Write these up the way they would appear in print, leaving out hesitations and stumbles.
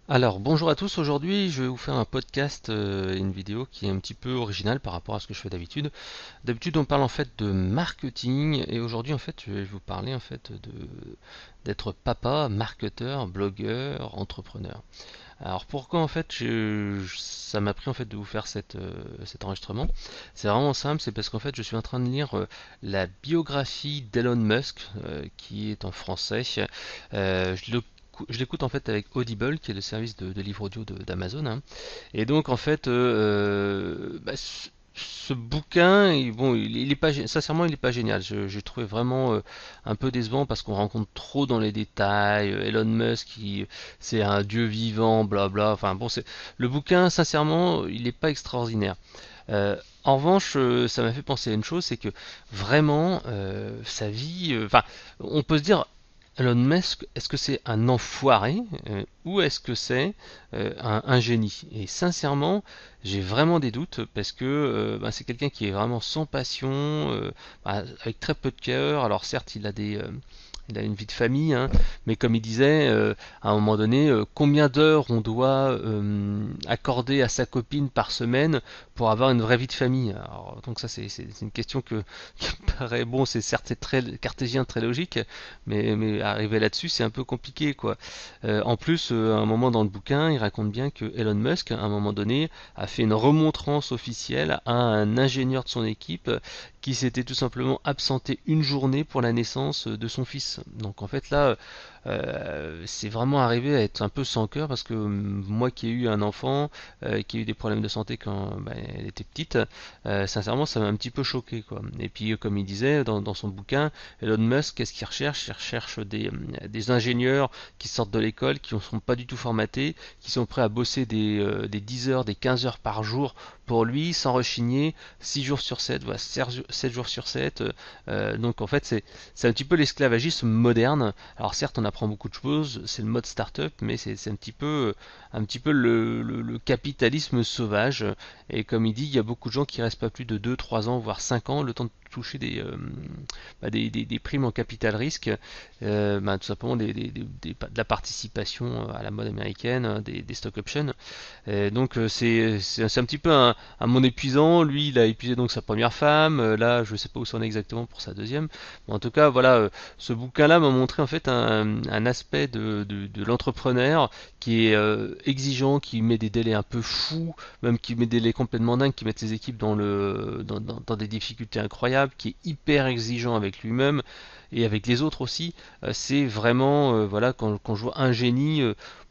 Alors, bonjour à tous. Aujourd'hui, je vais vous faire un podcast et une vidéo qui est un petit peu originale par rapport à ce que je fais d'habitude. D'habitude, on parle en fait de marketing et aujourd'hui, en fait, je vais vous parler en fait de d'être papa, marketeur, blogueur, entrepreneur. Alors, pourquoi en fait ça m'a pris en fait de vous faire cet enregistrement? C'est vraiment simple, c'est parce qu'en fait, je suis en train de lire la biographie d'Elon Musk qui est en français. Je l'écoute en fait avec Audible, qui est le service de livre audio d'Amazon, hein. Et donc en fait, ce bouquin, bon, il est pas, sincèrement, il est pas génial. J'ai trouvé vraiment un peu décevant parce qu'on rencontre trop dans les détails. Elon Musk, c'est un dieu vivant, blabla. Enfin bon, le bouquin, sincèrement, il n'est pas extraordinaire. En revanche, ça m'a fait penser à une chose, c'est que vraiment, sa vie, enfin, on peut se dire, Elon Musk, est-ce que c'est un enfoiré ou est-ce que c'est un génie? Et sincèrement, j'ai vraiment des doutes parce que c'est quelqu'un qui est vraiment sans passion, avec très peu de cœur. Alors certes, il a une vie de famille, hein, mais comme il disait, à un moment donné, combien d'heures on doit accorder à sa copine par semaine pour avoir une vraie vie de famille? Alors, donc ça, c'est une question qui paraît, bon, c'est très cartésien, très logique, mais arriver là-dessus, c'est un peu compliqué, quoi. En plus, à un moment dans le bouquin, il raconte bien que Elon Musk, à un moment donné, a fait une remontrance officielle à un ingénieur de son équipe qui s'était tout simplement absenté une journée pour la naissance de son fils. Donc en fait là, c'est vraiment arrivé à être un peu sans cœur parce que moi qui ai eu un enfant qui a eu des problèmes de santé quand elle était petite, sincèrement ça m'a un petit peu choqué quoi. Et puis comme il disait dans son bouquin, Elon Musk, qu'est-ce qu'il recherche? Il recherche des ingénieurs qui sortent de l'école, qui ne sont pas du tout formatés, qui sont prêts à bosser des 10 heures, des 15 heures par jour pour lui, sans rechigner, 6 jours sur 7, voilà, 7 jours sur 7. Donc en fait, c'est un petit peu l'esclavagisme moderne. Alors certes, on apprend beaucoup de choses, c'est le mode start-up, mais c'est un petit peu le capitalisme sauvage. Et comme il dit, il y a beaucoup de gens qui restent pas plus de 2, 3 ans, voire 5 ans, le temps de toucher des primes en capital risque, tout simplement de la participation à la mode américaine, hein, des stock options. Donc c'est un petit peu un monde épuisant. Lui, il a épuisé donc sa première femme. Là, je ne sais pas où c'en est exactement pour sa deuxième. Mais en tout cas, voilà, ce bouquin-là m'a montré en fait un aspect de l'entrepreneur qui est exigeant, qui met des délais un peu fous, même qui met des délais complètement dingues, qui met ses équipes dans des difficultés incroyables, qui est hyper exigeant avec lui-même et avec les autres aussi. C'est vraiment, voilà, quand je vois un génie,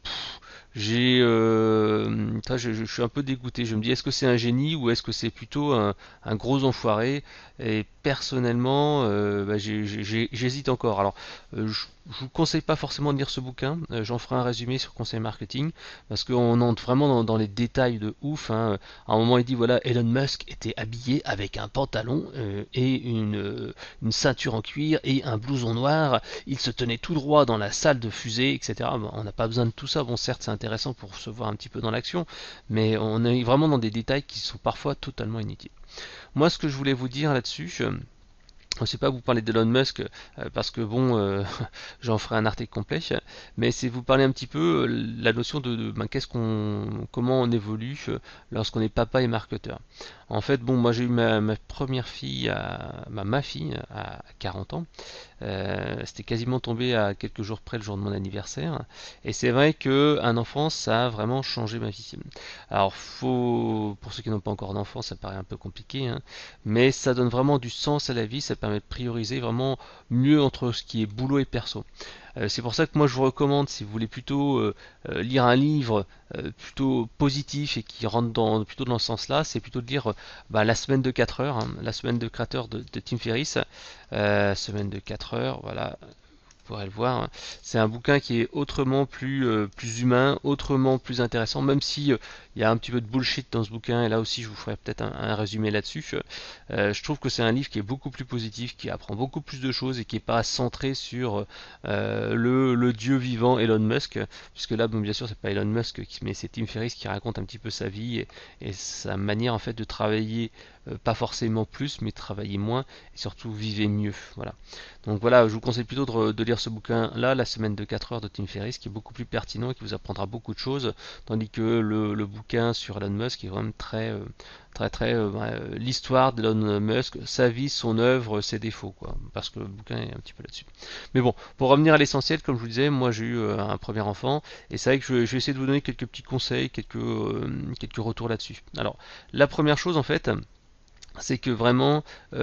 je suis un peu dégoûté. Je me dis, est-ce que c'est un génie ou est-ce que c'est plutôt un gros enfoiré? Et personnellement, j'hésite encore. Alors, je vous conseille pas forcément de lire ce bouquin. J'en ferai un résumé sur conseil marketing parce qu'on entre vraiment dans les détails de ouf, hein. À un moment, il dit voilà, Elon Musk était habillé avec un pantalon et une ceinture en cuir et un blouson noir. Il se tenait tout droit dans la salle de fusée, etc. Bon, on n'a pas besoin de tout ça. Bon, certes, c'est intéressant pour se voir un petit peu dans l'action, mais on est vraiment dans des détails qui sont parfois totalement inutiles. Moi, ce que je voulais vous dire là-dessus, je ne sais pas vous parler d'Elon Musk parce que bon, j'en ferai un article complet, mais c'est vous parler un petit peu la notion comment on évolue lorsqu'on est papa et marketeur. En fait, bon, moi j'ai eu ma première fille, ma fille à 40 ans. C'était quasiment tombé à quelques jours près le jour de mon anniversaire. Et c'est vrai que un enfant, ça a vraiment changé ma vie. Alors, pour ceux qui n'ont pas encore d'enfant, ça paraît un peu compliqué, hein, mais ça donne vraiment du sens à la vie. Ça permet de prioriser vraiment mieux entre ce qui est boulot et perso. C'est pour ça que moi je vous recommande, si vous voulez plutôt lire un livre plutôt positif et qui rentre plutôt dans ce sens-là, c'est plutôt de lire La semaine de 4 heures, hein, la semaine de créateur de Tim Ferriss. Semaine de 4 heures, voilà, pourrez le voir, hein. C'est un bouquin qui est autrement plus humain, autrement plus intéressant, même si il y a un petit peu de bullshit dans ce bouquin, et là aussi je vous ferai peut-être un résumé là-dessus. Je trouve que c'est un livre qui est beaucoup plus positif, qui apprend beaucoup plus de choses et qui n'est pas centré sur le dieu vivant Elon Musk, puisque là, bon, bien sûr, c'est pas Elon Musk, mais c'est Tim Ferriss qui raconte un petit peu sa vie et sa manière en fait de travailler pas forcément plus, mais travaillez moins et surtout vivez mieux. Voilà. Donc voilà, je vous conseille plutôt de lire ce bouquin-là, La semaine de 4 heures de Tim Ferriss, qui est beaucoup plus pertinent et qui vous apprendra beaucoup de choses, tandis que le bouquin sur Elon Musk est vraiment l'histoire d'Elon Musk, sa vie, son œuvre, ses défauts, quoi. Parce que le bouquin est un petit peu là-dessus. Mais bon, pour revenir à l'essentiel, comme je vous disais, moi j'ai eu un premier enfant, et c'est vrai que je vais essayer de vous donner quelques petits conseils, quelques retours là-dessus. Alors, la première chose en fait, c'est que vraiment,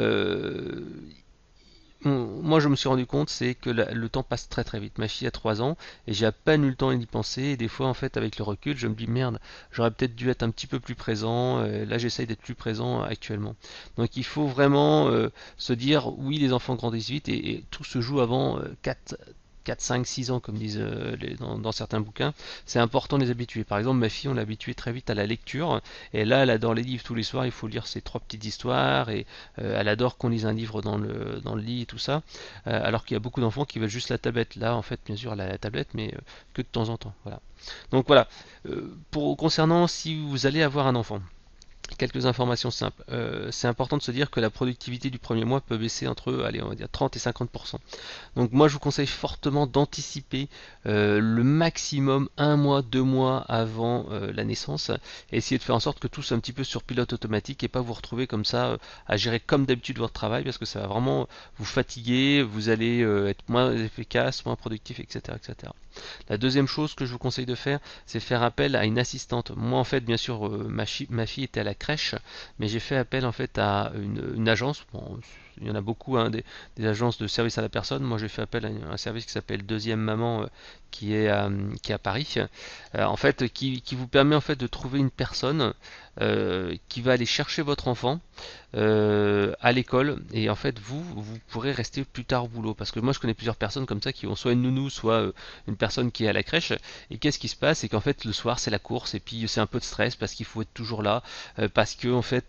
moi je me suis rendu compte, c'est que le temps passe très très vite. Ma fille a 3 ans et j'ai à peine eu le temps d'y penser. Et des fois, en fait, avec le recul, je me dis merde, j'aurais peut-être dû être un petit peu plus présent. Là, j'essaye d'être plus présent actuellement. Donc, il faut vraiment se dire oui, les enfants grandissent vite et tout se joue avant 4, 5, 6 ans, comme disent dans certains bouquins. C'est important de les habituer. Par exemple, ma fille, on l'a habituée très vite à la lecture. Et là, elle adore les livres tous les soirs. Il faut lire ces 3 petites histoires. Et elle adore qu'on lise un livre dans le lit et tout ça. Alors qu'il y a beaucoup d'enfants qui veulent juste la tablette. Là, en fait, bien sûr, elle a la tablette, mais que de temps en temps. Voilà. Donc voilà. Concernant si vous allez avoir un enfant. Quelques informations simples. C'est important de se dire que la productivité du premier mois peut baisser entre, allez, on va dire 30 et 50%. Donc moi je vous conseille fortement d'anticiper le maximum 1 mois, 2 mois avant la naissance et essayer de faire en sorte que tout soit un petit peu sur pilote automatique et pas vous retrouver comme ça à gérer comme d'habitude votre travail parce que ça va vraiment vous fatiguer, vous allez être moins efficace, moins productif, etc., etc. La deuxième chose que je vous conseille de faire, c'est faire appel à une assistante. Moi en fait bien sûr ma fille était à la crèche, mais j'ai fait appel en fait à une agence. Bon, il y en a beaucoup, hein, des agences de service à la personne. Moi, j'ai fait appel à un service qui s'appelle Deuxième Maman, qui est à Paris, en fait, qui vous permet en fait de trouver une personne qui va aller chercher votre enfant à l'école et en fait vous pourrez rester plus tard au boulot parce que moi je connais plusieurs personnes comme ça qui ont soit une nounou soit une personne qui est à la crèche et qu'est-ce qui se passe c'est qu'en fait le soir c'est la course et puis c'est un peu de stress parce qu'il faut être toujours là parce que en fait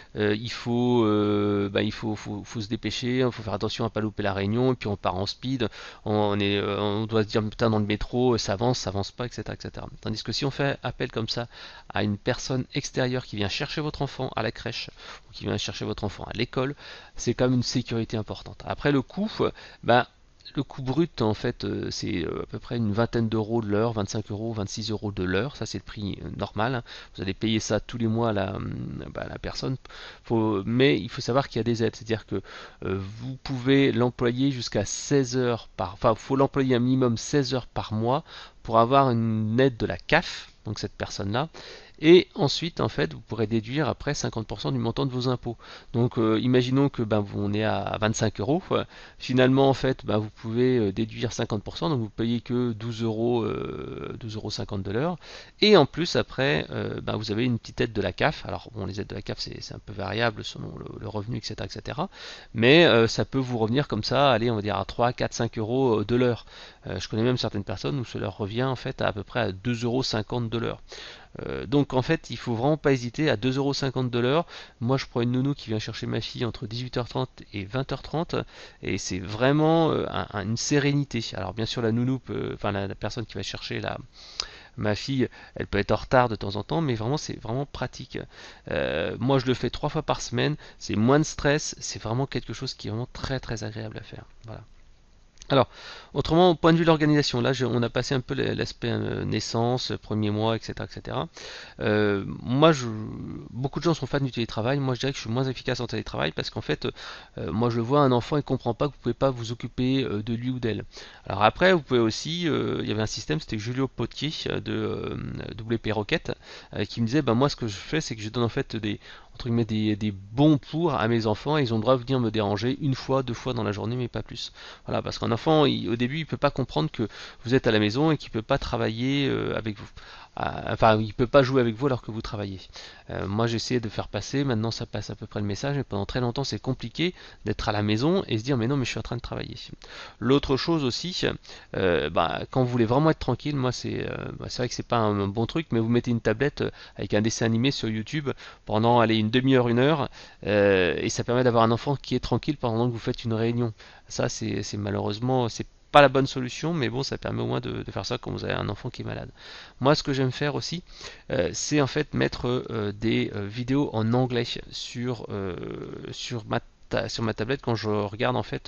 il faut se dépêcher, il faut faire attention à pas louper la réunion et puis on part en speed, on doit se dire putain dans le métro ça avance pas, etc., etc. Tandis que si on fait appel comme ça à une personne extérieure qui vient chercher votre enfant à la crèche ou qui vient chercher votre enfant à l'école, c'est quand même une sécurité importante. Après le coût, bah, le coût brut, en fait, c'est à peu près une vingtaine d'euros de l'heure, 25 euros, 26 euros de l'heure. Ça, c'est le prix normal, hein. Vous allez payer ça tous les mois à la personne. Mais il faut savoir qu'il y a des aides. C'est-à-dire que vous pouvez l'employer jusqu'à 16 heures Enfin, il faut l'employer un minimum 16 heures par mois pour avoir une aide de la CAF, donc cette personne-là. Et ensuite, en fait, vous pourrez déduire après 50% du montant de vos impôts. Donc, imaginons que on est à 25 euros. Finalement, en fait, vous pouvez déduire 50%, donc vous payez que 12 euros, 12,50 € de l'heure. Et en plus, après, vous avez une petite aide de la CAF. Alors, bon, les aides de la CAF, c'est un peu variable selon le revenu, etc., etc. Mais ça peut vous revenir comme ça, allez, on va dire à 3, 4, 5 euros de l'heure. Je connais même certaines personnes où cela revient en fait à peu près à 2,50 € de l'heure. Donc en fait, il faut vraiment pas hésiter à 2,50 € de l'heure. Moi, je prends une nounou qui vient chercher ma fille entre 18h30 et 20h30 et c'est vraiment une sérénité. Alors bien sûr, la nounou enfin la personne qui va chercher ma fille, elle peut être en retard de temps en temps, mais vraiment c'est vraiment pratique. Moi, je le fais 3 fois par semaine. C'est moins de stress. C'est vraiment quelque chose qui est vraiment très très agréable à faire. Voilà. Alors, autrement, au point de vue de l'organisation, là, on a passé un peu l'aspect naissance, premier mois, etc., etc. Moi, beaucoup de gens sont fans du télétravail. Moi, je dirais que je suis moins efficace en télétravail parce qu'en fait, moi, je le vois, un enfant, il comprend pas que vous pouvez pas vous occuper de lui ou d'elle. Alors après, vous pouvez aussi, il y avait un système, c'était Julio Pottier de WP Rocket, qui me disait, moi, ce que je fais, c'est que je donne en fait entre guillemets, des bons pour à mes enfants et ils ont le droit de venir me déranger une fois, 2 fois dans la journée, mais pas plus. Voilà, parce qu'un enfant, au début, il peut pas comprendre que vous êtes à la maison et qu'il peut pas travailler avec vous. Enfin, il peut pas jouer avec vous alors que vous travaillez. Moi, j'ai essayé de faire passer. Maintenant, ça passe à peu près le message. Mais pendant très longtemps, c'est compliqué d'être à la maison et se dire, mais non, mais je suis en train de travailler. L'autre chose aussi, quand vous voulez vraiment être tranquille, moi, c'est vrai que c'est pas un bon truc, mais vous mettez une tablette avec un dessin animé sur YouTube pendant, allez, une demi-heure, 1 heure, et ça permet d'avoir un enfant qui est tranquille pendant que vous faites une réunion. Ça, c'est malheureusement, pas la bonne solution, mais bon, ça permet au moins de faire ça quand vous avez un enfant qui est malade. Moi, ce que j'aime faire aussi, c'est en fait mettre des vidéos en anglais sur ma tablette quand je regarde en fait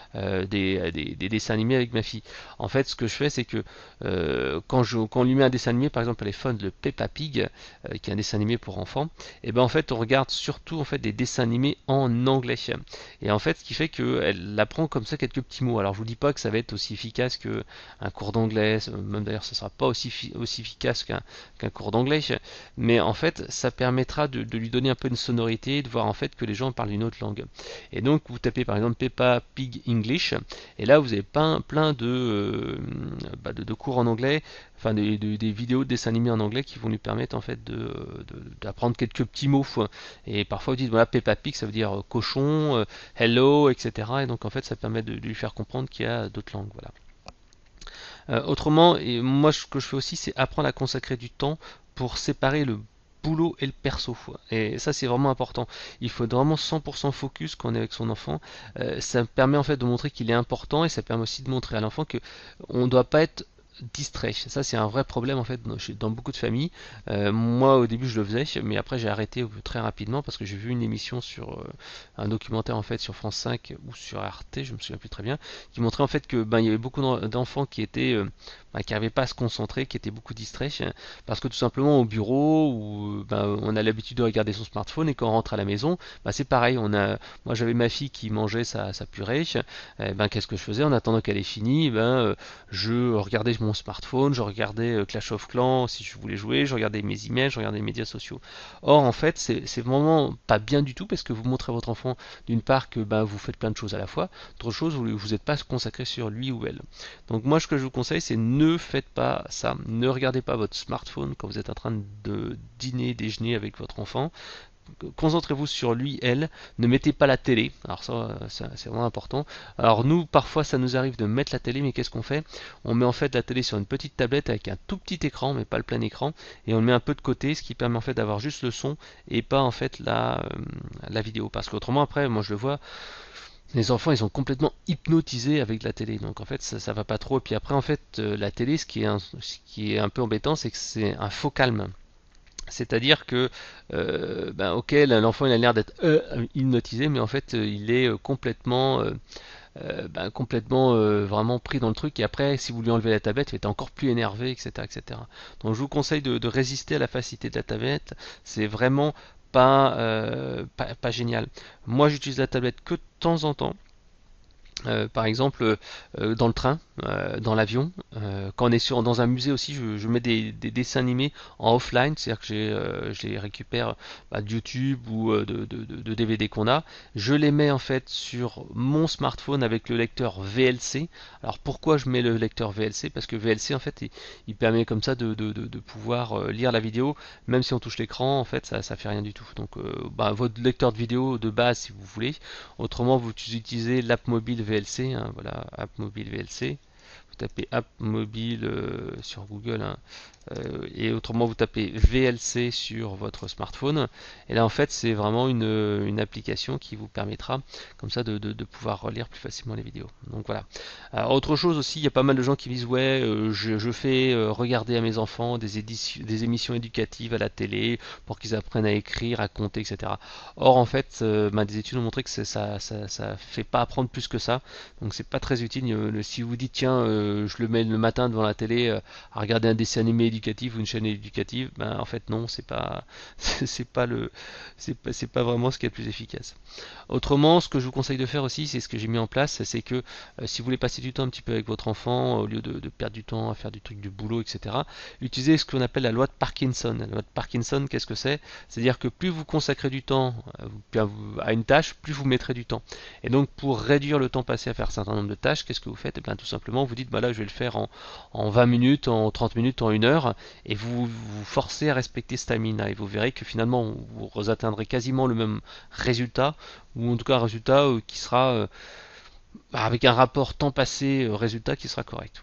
des dessins animés avec ma fille. En fait, ce que je fais, c'est que quand on lui met un dessin animé, par exemple, elle est fan de Peppa Pig, qui est un dessin animé pour enfants, et ben en fait, on regarde surtout en fait des dessins animés en anglais. Et en fait, ce qui fait qu'elle apprend comme ça quelques petits mots. Alors, je vous dis pas que ça va être aussi efficace que un cours d'anglais, même d'ailleurs, ça sera pas aussi efficace qu'un cours d'anglais, mais en fait, ça permettra de lui donner un peu une sonorité, de voir en fait que les gens parlent une autre langue. Et donc vous tapez par exemple Peppa Pig English, et là vous avez plein de cours en anglais, enfin des vidéos de dessins animés en anglais qui vont lui permettre en fait d'apprendre quelques petits mots. Et parfois vous dites voilà Peppa Pig ça veut dire cochon, hello, etc. Et donc en fait ça permet de lui faire comprendre qu'il y a d'autres langues. Voilà. Autrement, et moi ce que je fais aussi, c'est apprendre à consacrer du temps pour séparer le boulot et le perso. Et ça c'est vraiment important. Il faut être vraiment 100% focus quand on est avec son enfant. Ça permet en fait de montrer qu'il est important et ça permet aussi de montrer à l'enfant que on ne doit pas être distrait. Ça c'est un vrai problème en fait dans beaucoup de familles. Moi au début je le faisais, mais après j'ai arrêté très rapidement parce que j'ai vu une émission sur un documentaire en fait sur France 5 ou sur Arte, je me souviens plus très bien, qui montrait en fait que il y avait beaucoup d'enfants qui étaient qui n'arrivaient pas à se concentrer, qui étaient beaucoup distraits parce que tout simplement au bureau où on a l'habitude de regarder son smartphone et quand on rentre à la maison, c'est pareil. Moi j'avais ma fille qui mangeait sa purée. Qu'est-ce que je faisais en attendant qu'elle ait fini? Je regardais mon smartphone, je regardais Clash of Clans si je voulais jouer, je regardais mes emails, je regardais les médias sociaux. Or en fait c'est vraiment pas bien du tout parce que vous montrez à votre enfant d'une part que vous faites plein de choses à la fois, d'autre chose vous n'êtes pas consacré sur lui ou elle. Donc moi ce que je vous conseille c'est ne faites pas ça, ne regardez pas votre smartphone quand vous êtes en train de dîner, déjeuner avec votre enfant. Concentrez-vous sur lui, elle, ne mettez pas la télé, alors ça c'est vraiment important. Alors nous parfois ça nous arrive de mettre la télé, mais qu'est-ce qu'on fait? On met en fait la télé sur une petite tablette avec un tout petit écran, mais pas le plein écran, et on le met un peu de côté, ce qui permet en fait d'avoir juste le son et pas en fait la vidéo, parce qu'autrement après moi je le vois, les enfants ils sont complètement hypnotisés avec la télé, donc en fait ça va pas trop. Et puis après en fait la télé ce qui est un peu embêtant c'est que c'est un faux calme. C'est-à-dire que, ok, l'enfant il a l'air d'être hypnotisé, mais en fait il est complètement vraiment pris dans le truc. Et après, si vous lui enlevez la tablette, il va être encore plus énervé, etc., etc. Donc je vous conseille de résister à la facilité de la tablette. C'est vraiment pas génial. Moi, j'utilise la tablette que de temps en temps. Par exemple, dans le train, dans l'avion, quand on est dans un musée aussi, je mets des dessins animés en offline, c'est-à-dire que je les récupère de YouTube ou de DVD qu'on a. Je les mets en fait sur mon smartphone avec le lecteur VLC. Alors pourquoi je mets le lecteur VLC? Parce que VLC en fait il permet comme ça de pouvoir lire la vidéo, même si on touche l'écran, en fait ça fait rien du tout. Donc votre lecteur de vidéo de base si vous voulez. Autrement, vous utilisez l'app mobile VLC, hein, voilà, app mobile VLC. Vous tapez app mobile sur Google, hein, et autrement vous tapez VLC sur votre smartphone. Et là en fait c'est vraiment une application qui vous permettra comme ça de pouvoir relire plus facilement les vidéos. Donc voilà. Alors, autre chose aussi, il y a pas mal de gens qui disent ouais je fais regarder à mes enfants des émissions éducatives à la télé pour qu'ils apprennent à écrire, à compter, etc. Or en fait des études ont montré que ça fait pas apprendre plus que ça. Donc c'est pas très utile. Si vous dites tiens je le mets le matin devant la télé à regarder un dessin animé éducatif ou une chaîne éducative, en fait non, c'est pas vraiment ce qui est le plus efficace. Autrement, ce que je vous conseille de faire aussi, c'est ce que j'ai mis en place, c'est que si vous voulez passer du temps un petit peu avec votre enfant, au lieu de perdre du temps à faire du truc du boulot, etc., utilisez ce qu'on appelle la loi de Parkinson. La loi de Parkinson, qu'est-ce que c'est? C'est-à-dire que plus vous consacrez du temps à une tâche, plus vous mettrez du temps. Et donc pour réduire le temps passé à faire un certain nombre de tâches, qu'est-ce que vous faites? Tout simplement, vous dites, là je vais le faire en 20 minutes, en 30 minutes, en 1 heure, et vous forcez à respecter ce timing-là, et vous verrez que finalement vous atteindrez quasiment le même résultat, ou en tout cas un résultat qui sera avec un rapport temps passé résultat qui sera correct. Voilà.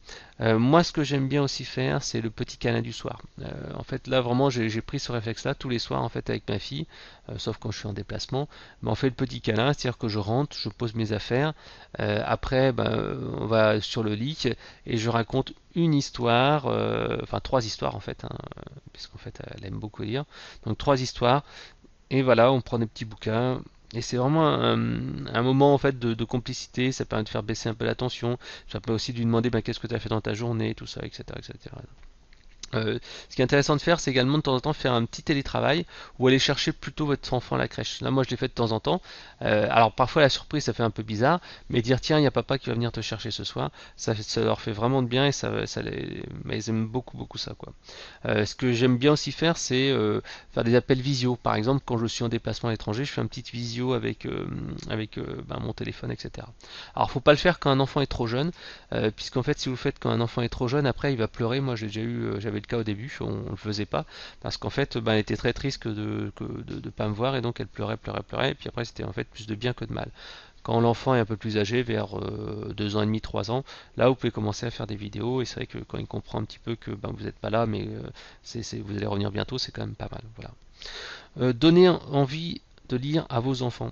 Moi, ce que j'aime bien aussi faire, c'est le petit câlin du soir. En fait, là, vraiment, j'ai pris ce réflexe-là tous les soirs, en fait, avec ma fille, sauf quand je suis en déplacement. Mais on fait le petit câlin, c'est-à-dire que je rentre, je pose mes affaires. Après, ben, on va sur le lit et je raconte une histoire, enfin trois histoires en fait, hein, puisqu'en fait, elle aime beaucoup lire. Donc trois histoires. Et voilà, on prend des petits bouquins. Et c'est vraiment un moment en fait de complicité, ça permet de faire baisser un peu la tension, ça peut aussi lui demander ben, qu'est-ce que tu as fait dans ta journée, tout ça, etc. etc. Ce qui est intéressant de faire, c'est également de temps en temps faire un petit télétravail ou aller chercher plutôt votre enfant à la crèche. Là, moi, je l'ai fait de temps en temps. Alors, parfois, la surprise, ça fait un peu bizarre, mais dire tiens, il y a papa qui va venir te chercher ce soir, ça leur fait vraiment de bien et mais ils aiment beaucoup, beaucoup ça, quoi. Ce que j'aime bien aussi faire, c'est faire des appels visio. Par exemple, quand je suis en déplacement à l'étranger, je fais une petite visio avec ben, mon téléphone, etc. Alors, faut pas le faire quand un enfant est trop jeune, puisqu'en fait, si vous le faites quand un enfant est trop jeune, après, il va pleurer. Moi, j'ai déjà eu, j'avais le cas au début, on le faisait pas, parce qu'en fait, ben, elle était très triste de pas me voir, et donc elle pleurait, pleurait, pleurait, et puis après, c'était en fait plus de bien que de mal. Quand l'enfant est un peu plus âgé, vers 2 ans et demi, 3 ans, là vous pouvez commencer à faire des vidéos et c'est vrai que quand il comprend un petit peu que ben, vous n'êtes pas là, mais vous allez revenir bientôt, c'est quand même pas mal. Voilà. Donner envie de lire à vos enfants.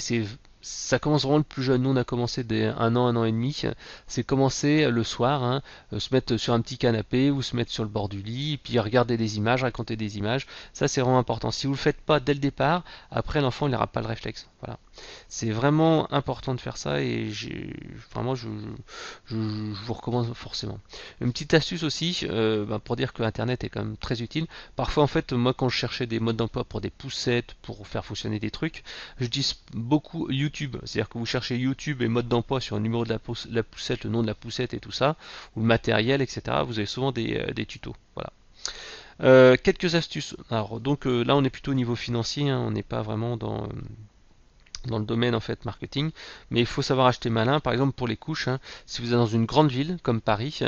Ça commence vraiment le plus jeune. Nous, on a commencé dès 1 an et demi. C'est commencer le soir, hein, se mettre sur un petit canapé ou se mettre sur le bord du lit, et puis regarder des images, raconter des images. Ça, c'est vraiment important. Si vous le faites pas dès le départ, après l'enfant, il n'aura pas le réflexe. Voilà. C'est vraiment important de faire ça et vraiment, je vous recommande forcément. Une petite astuce aussi, ben, pour dire que Internet est quand même très utile. Parfois, en fait, moi, quand je cherchais des modes d'emploi pour des poussettes, pour faire fonctionner des trucs, j'utilise beaucoup YouTube. C'est-à-dire que vous cherchez YouTube et mode d'emploi sur le numéro de la poussette, le nom de la poussette et tout ça, ou le matériel, etc. Vous avez souvent des tutos. Voilà. Quelques astuces. Alors, donc là, on est plutôt au niveau financier, hein, on n'est pas vraiment dans le domaine en fait marketing, mais il faut savoir acheter malin. Par exemple pour les couches, hein, si vous êtes dans une grande ville comme Paris,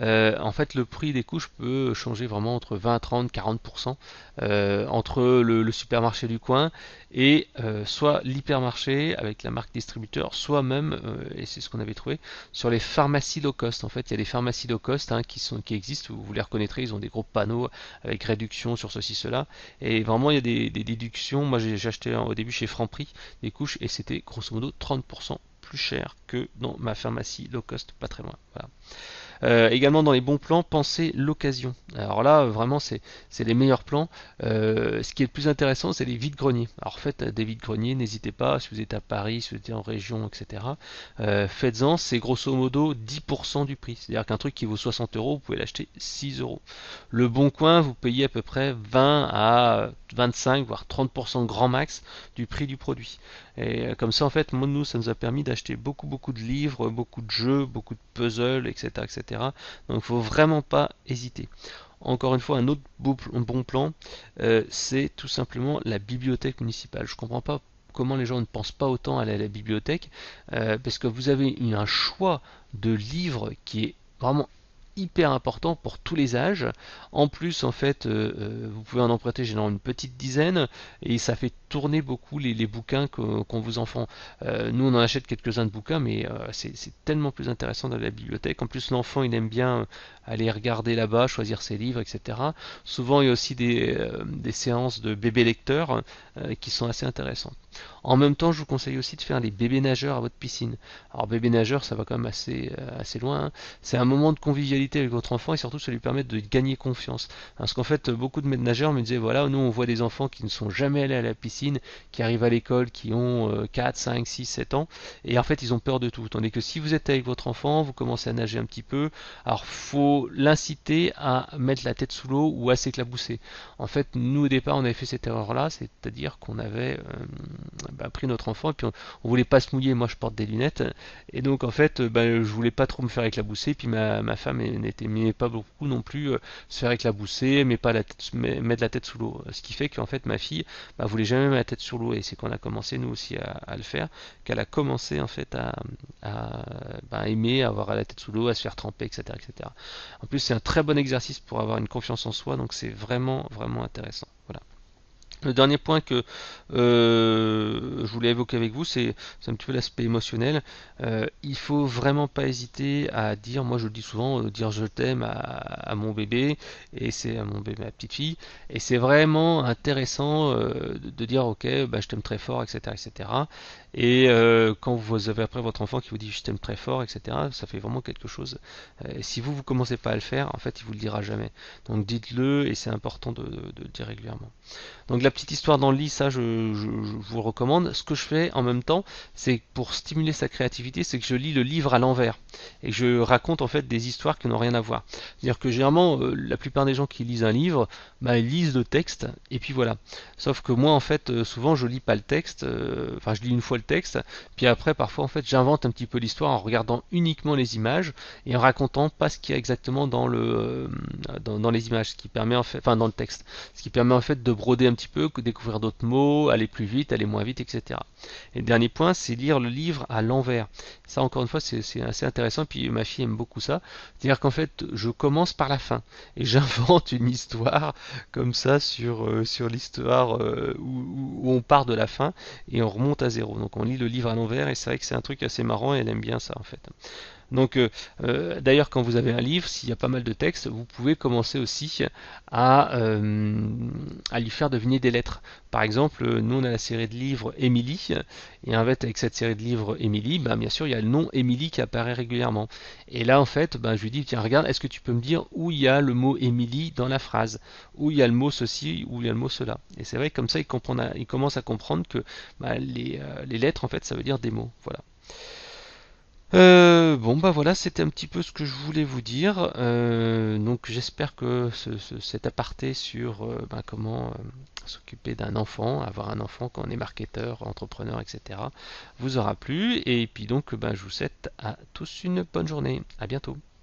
en fait le prix des couches peut changer vraiment entre 20, 30, 40% entre le supermarché du coin et soit l'hypermarché avec la marque distributeur, soit même, et c'est ce qu'on avait trouvé, sur les pharmacies low cost. En fait, il y a des pharmacies low cost hein, qui existent, vous les reconnaîtrez, ils ont des gros panneaux avec réduction sur ceci, cela, et vraiment il y a des déductions. Moi j'ai acheté au début chez Franprix des couches et c'était grosso modo 30% plus cher que dans ma pharmacie low cost pas très loin. Voilà. Également dans les bons plans, pensez l'occasion. Alors là, vraiment, c'est les meilleurs plans. Ce qui est le plus intéressant, c'est les vides-greniers. Alors faites des vides-greniers, n'hésitez pas, si vous êtes à Paris, si vous êtes en région, etc. Faites-en, c'est grosso modo 10% du prix. C'est-à-dire qu'un truc qui vaut 60 euros, vous pouvez l'acheter 6 euros. Le Bon Coin, vous payez à peu près 20 à 25, voire 30% grand max du prix du produit. Et comme ça, en fait, nous, ça nous a permis d'acheter beaucoup, beaucoup de livres, beaucoup de jeux, beaucoup de puzzles, etc., etc. Donc, il ne faut vraiment pas hésiter. Encore une fois, un autre bon plan, c'est tout simplement la bibliothèque municipale. Je ne comprends pas comment les gens ne pensent pas autant à aller à la bibliothèque, parce que vous avez un choix de livres qui est vraiment hyper important pour tous les âges. En plus, en fait, vous pouvez en emprunter généralement une petite dizaine et ça fait tourner beaucoup les bouquins qu'on vous enfant. Nous, on en achète quelques-uns de bouquins, mais c'est tellement plus intéressant dans la bibliothèque. En plus, l'enfant, il aime bien aller regarder là-bas, choisir ses livres, etc. Souvent, il y a aussi des séances de bébés lecteurs qui sont assez intéressantes. En même temps, je vous conseille aussi de faire les bébés nageurs à votre piscine. Alors, bébé nageur, ça va quand même assez loin, hein. C'est un moment de convivialité avec votre enfant et surtout ça lui permet de gagner confiance. Parce qu'en fait, beaucoup de maîtres nageurs me disaient voilà, nous on voit des enfants qui ne sont jamais allés à la piscine, qui arrivent à l'école, qui ont 4, 5, 6, 7 ans, et en fait ils ont peur de tout. Tandis que si vous êtes avec votre enfant, vous commencez à nager un petit peu, alors faut l'inciter à mettre la tête sous l'eau ou à s'éclabousser. En fait, nous au départ on avait fait cette erreur-là, c'est-à-dire qu'on avait pris notre enfant et puis on voulait pas se mouiller. Moi je porte des lunettes et donc en fait je voulais pas trop me faire éclabousser, puis ma femme n'aimait pas beaucoup non plus se faire éclabousser, mais pas mettre la tête sous l'eau. Ce qui fait qu'en fait ma fille voulait jamais mettre la tête sous l'eau et c'est qu'on a commencé nous aussi à le faire, qu'elle a commencé en fait à aimer avoir la tête sous l'eau, à se faire tremper, etc., etc. En plus c'est un très bon exercice pour avoir une confiance en soi, donc c'est vraiment vraiment intéressant. Voilà. Le dernier point que je voulais évoquer avec vous, c'est un petit peu l'aspect émotionnel. Il faut vraiment pas hésiter à dire, moi je le dis souvent, dire je t'aime à mon bébé, et c'est à mon bébé, ma petite fille, et c'est vraiment intéressant de dire ok, bah, je t'aime très fort, etc., etc. Et cetera. Et quand vous avez après votre enfant qui vous dit je t'aime très fort, etc., ça fait vraiment quelque chose. Si vous commencez pas à le faire, en fait, il vous le dira jamais. Donc dites-le, et c'est important de le dire régulièrement. Donc la petite histoire dans le lit, ça je vous le recommande. Ce que je fais en même temps, c'est pour stimuler sa créativité, c'est que je lis le livre à l'envers et que je raconte en fait des histoires qui n'ont rien à voir. C'est-à-dire que généralement, la plupart des gens qui lisent un livre, bah, ils lisent le texte et puis voilà. Sauf que moi en fait, souvent je lis pas le texte, enfin je lis une fois le texte, puis après parfois en fait j'invente un petit peu l'histoire en regardant uniquement les images et en racontant pas ce qu'il y a exactement dans les images, ce qui permet en fait, enfin dans le texte, ce qui permet en fait de broder un petit peu, découvrir d'autres mots, aller plus vite, aller moins vite, etc. Et le dernier point, c'est lire le livre à l'envers. Ça, encore une fois, c'est assez intéressant. Puis ma fille aime beaucoup ça. C'est-à-dire qu'en fait, je commence par la fin et j'invente une histoire comme ça sur l'histoire où on part de la fin et on remonte à zéro. Donc on lit le livre à l'envers et c'est vrai que c'est un truc assez marrant et elle aime bien ça en fait. Donc, d'ailleurs, quand vous avez un livre, s'il y a pas mal de textes, vous pouvez commencer aussi à, euh, à lui faire deviner des lettres. Par exemple, nous on a la série de livres Émilie, et en fait avec cette série de livres Émilie, ben, bien sûr il y a le nom Émilie qui apparaît régulièrement. Et là en fait, ben, je lui dis tiens regarde, est-ce que tu peux me dire où il y a le mot Émilie dans la phrase, où il y a le mot ceci, où il y a le mot cela. Et c'est vrai que comme ça il commence à comprendre que ben, les lettres en fait ça veut dire des mots. Voilà. Bon bah voilà, c'était un petit peu ce que je voulais vous dire. Donc j'espère que cet aparté sur bah, comment s'occuper d'un enfant, avoir un enfant quand on est marketeur, entrepreneur, etc. vous aura plu. Et puis donc bah, je vous souhaite à tous une bonne journée. À bientôt.